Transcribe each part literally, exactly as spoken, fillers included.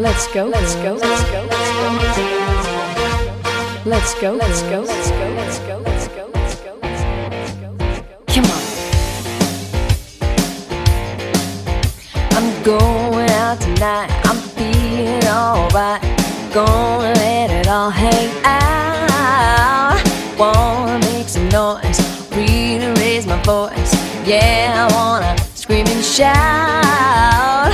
Let's go, let's go, let's go, let's go, let's go. Let's go, let's go, let's go, let's go, let's go, let's go, let's go, let's go. Come on. I'm going out tonight, I'm feeling alright. Gonna let it all hang out. Wanna make some noise, really raise my voice. Yeah, I wanna scream and shout.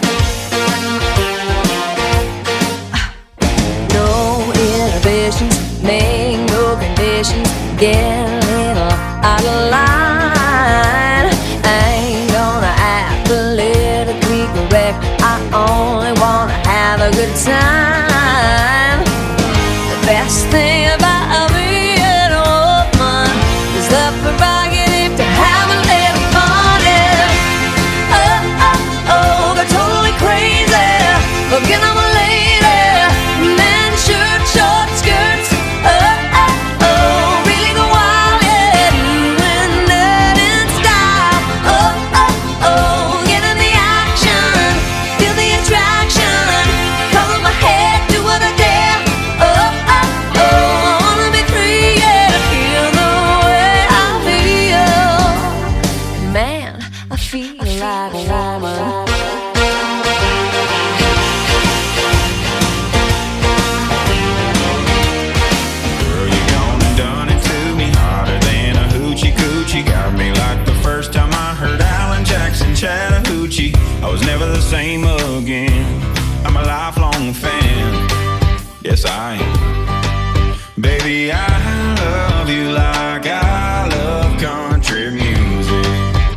No inhibitions, make no conditions. Get a little out of line. I ain't gonna act politically correct. I only wanna have a good time. The best thing about being a woman is the prerogative to have a little fun. Yeah. Oh, oh, oh, they're totally crazy. Looking at my lady, men shirt, short skirts. Oh, oh, oh, really go wild, yeah, doing that in style. Oh, oh, oh, get in the action, feel the attraction. Cover my head, do what I dare. Oh, oh, oh, I wanna be free, yeah, feel the way I feel. Man, I feel like a woman. Girl, you gone and done it to me, hotter than a hoochie coochie. Got me like the first time I heard Alan Jackson Chattahoochee. I was never the same again. I'm a lifelong fan. Yes, I am. Baby, I love you like I love country music.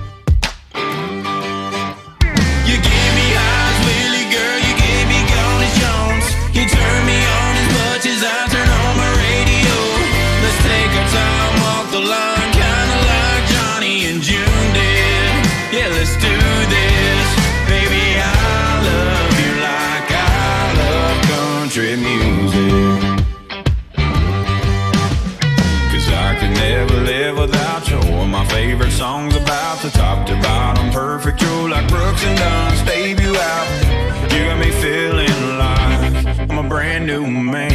You gave me eyes, Willie, girl, you gave me Gone Jones. You turn me on as much as I turn on my radio. Let's take our time, walk the line, kinda like Johnny and June did. Yeah, let's do this. Baby, I love you like I love country music. Cause I could never live without you. One of my favorite songs about the top to bottom, perfect. You're like Brooks and Dunn, babe, you out. You got me feeling like I'm a brand new man.